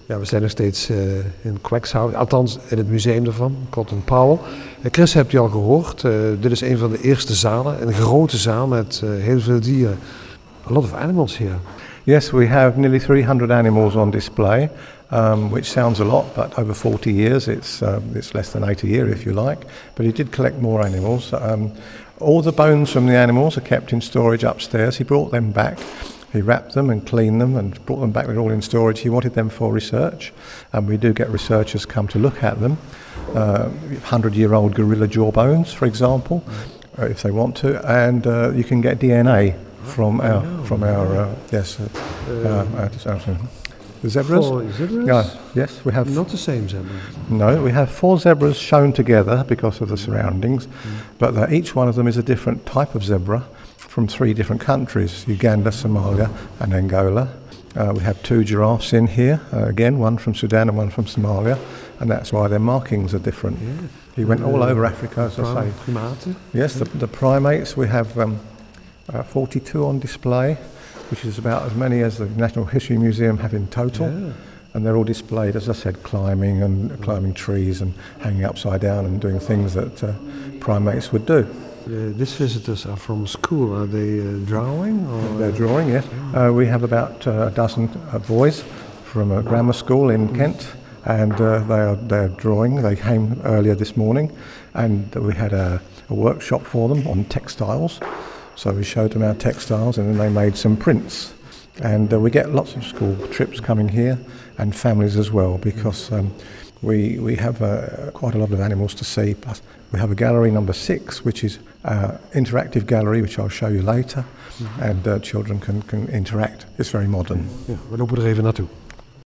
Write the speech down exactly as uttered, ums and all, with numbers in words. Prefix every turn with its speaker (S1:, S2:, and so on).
S1: Ja, we zijn nog steeds uh, in Quackshouse, althans in het museum ervan, Cotton Powell. Uh, Chris, hebt u al gehoord, uh, dit is een van de eerste zalen, een grote zaal met uh, heel veel dieren. A lot of animals here.
S2: Yes, we have nearly three hundred animals on display, um, which sounds a lot, but over forty years, it's uh, it's less than eight a year if you like. But he did collect more animals. Um, all the bones from the animals are kept in storage upstairs. He brought them back. He wrapped them and cleaned them and brought them back. They're all in storage. He wanted them for research, and we do get researchers come to look at them. Uh, hundred-year-old gorilla jaw bones, for example, uh, if they want to, and uh, you can get D N A from our from our uh, yes, uh, uh, uh, the zebras.
S1: Four zebras?
S2: Yeah, yes, we have.
S1: Not the same zebra.
S2: No, we have four zebras shown together because of the surroundings, mm. but uh, each one of them is a different type of zebra. From three different countries, Uganda, Somalia and Angola. Uh, we have two giraffes in here, uh, again, one from Sudan and one from Somalia, and that's why their markings are different. Yeah. He went all over Africa, as I say.
S1: Primaten?
S2: Yes, the, the primates, we have um, uh, forty-two on display, which is about as many as the Natural History Museum have in total. Yeah. And they're all displayed, as I said, climbing and climbing trees and hanging upside down and doing things that uh, primates would do.
S1: Uh, these visitors are from school. Are they uh, drawing? Or?
S2: They're drawing, yes. Uh, we have about uh, a dozen uh, boys from a grammar school in Kent, and uh, they are they're drawing. They came earlier this morning, and we had a, a workshop for them on textiles. So we showed them our textiles, and then they made some prints. And uh, we get lots of school trips coming here, and families as well, because um, we we have uh, quite a lot of animals to see. Plus, we have a gallery number six, which is an interactive gallery, which I'll show you later. Mm-hmm. And uh, children can, can interact. It's very modern.
S1: Ja, we lopen er even naartoe.